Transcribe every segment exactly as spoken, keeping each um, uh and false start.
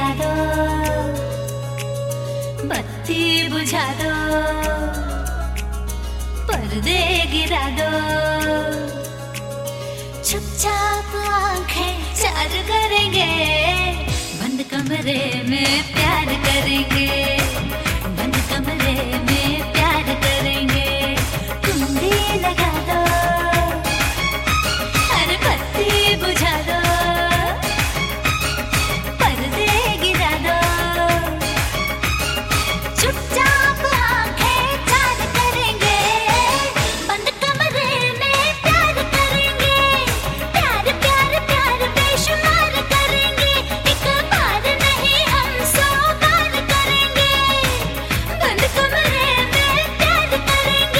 गिरा दो, बत्ती बुझा दो, पर्दे गिरा दो, चुपचाप आंखें चार करेंगे, बंद कमरे में प्यार करेंगे, बंद कमरे में प्यार करेंगे। तुम भी लगा दो, हर बत्ती बुझा दो, पर्दे गिरा दो, चुपचाप आंखें चार करेंगे, बंद कमरे में प्यार करेंगे, प्यार प्यार प्यार बेशुमार करेंगे, एक बार नहीं हम सौ बार करेंगे, बंद कमरे में प्यार करेंगे।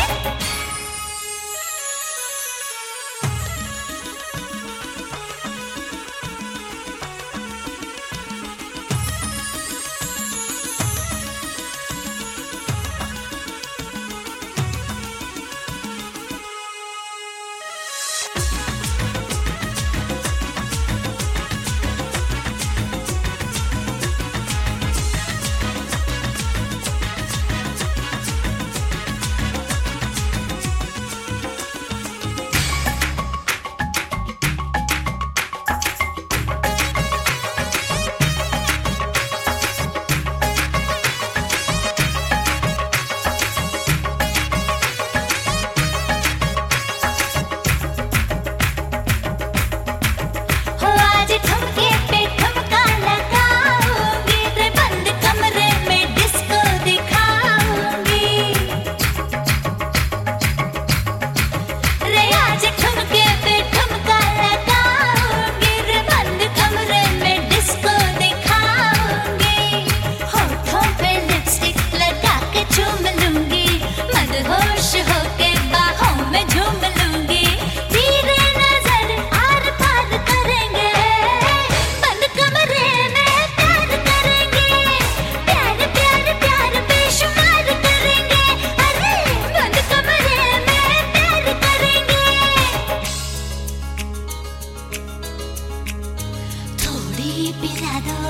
पिला दो,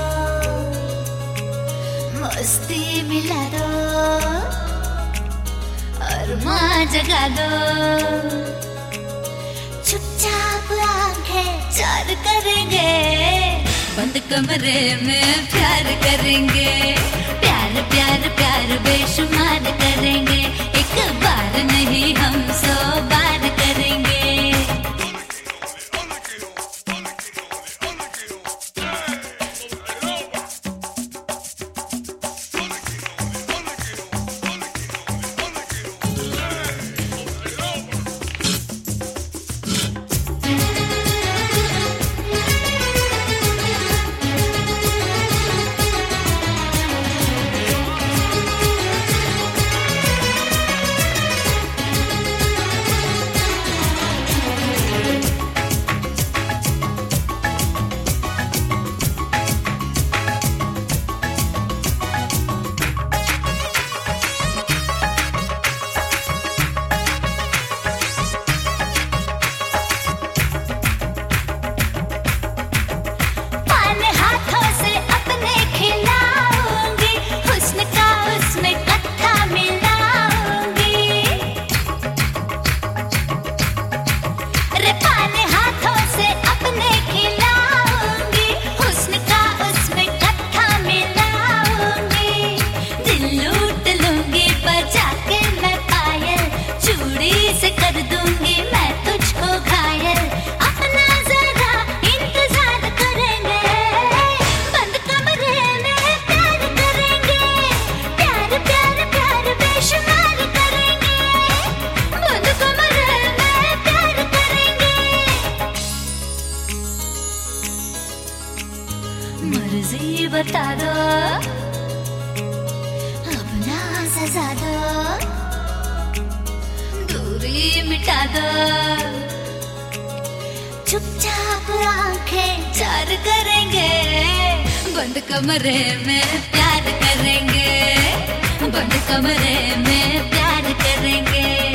मस्ती मिला दो, अरमां जगा दो, चुपचाप आंखें चार करेंगे, बंद कमरे में प्यार करेंगे, प्यार प्यार प्यार बेशुमार करेंगे, एक बार नहीं हम सौ बार करेंगे। मर्जी बता दो, अपना सजा दो, दूरी मिटा दो, चुपचाप आंखें चार करेंगे, बंद कमरे में प्यार करेंगे, बंद कमरे में प्यार करेंगे।